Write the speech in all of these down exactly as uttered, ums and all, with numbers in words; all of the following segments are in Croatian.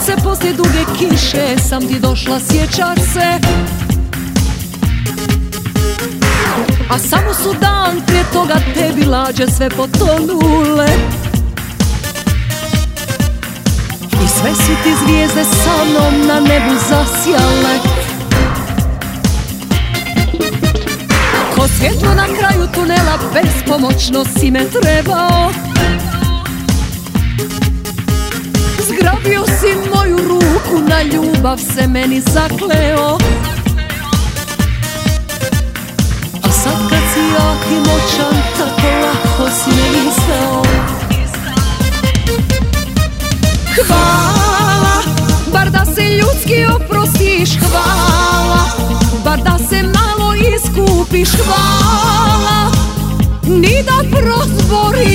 se poslije duge kiše, sam ti došla sjećat se. A samo su dan prije toga tebi lađe sve potonule. I sve su ti zvijezde sa mnom na nebu zasjale. Ko svjetlo na kraju tunela, bespomoćno si me trebao. Zgrabio si moju ruku, na ljubav se meni zakleo. A sad kad si jak i moćan, tako lako si me izdao. Hvala, bar da se ljudski oprostiš, hvala, bar da se malo iskupiš, hvala, ni da prozboriš.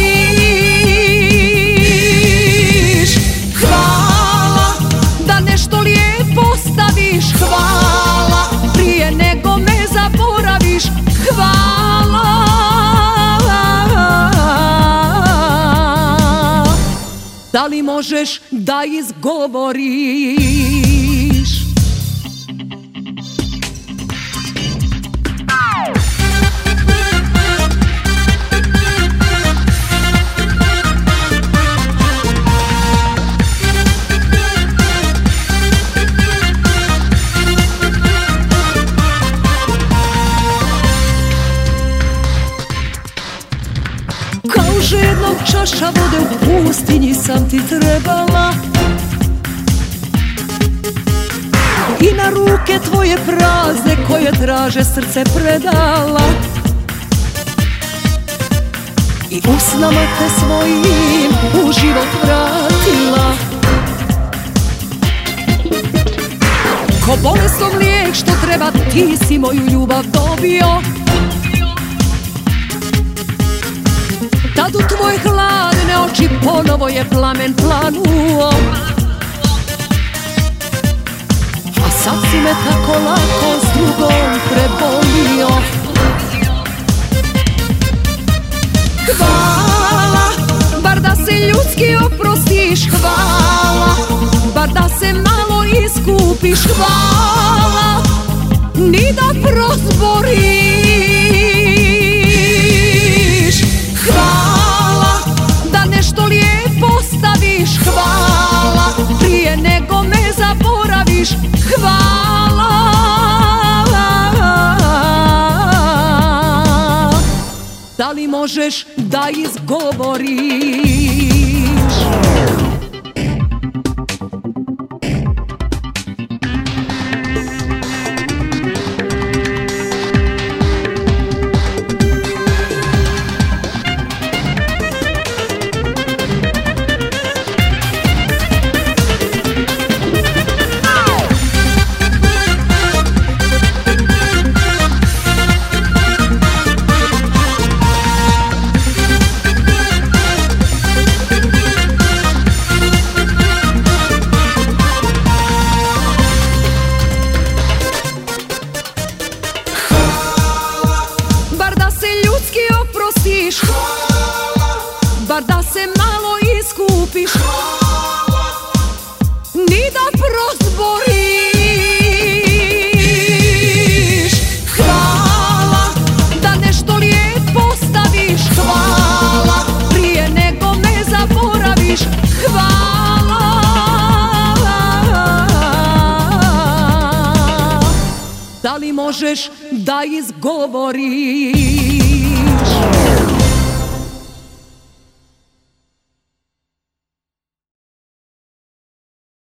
Hvala, da nešto lijepo staviš, hvala, prije nego me zaboraviš, hvala. Da li možeš da izgovoriš? Kao žednog čaša vode u pustinji sam ti trebala. I na ruke tvoje prazne koje traže srce predala. I usnama te svojim u život vratila. Ko bolesnom lijek što treba, ti si moju ljubav dobio. Tad u tvoje hladne oči ponovo je plamen planuo. A sad si me tako lako s drugom prebolio. Hvala, bar da se ljudski oprostiš, hvala, bar da se malo iskupiš, hvala, ni da prozboriš. Hvala, da nešto lijepo staviš, hvala, prije nego me zaboraviš, hvala. Da li možeš da izgovoriš? Bar da se malo iskupiš, ni da prozboriš. Hvala, da nešto lijepo staviš, hvala, prije nego me zaboraviš, hvala. Da li možeš da izgovoriš?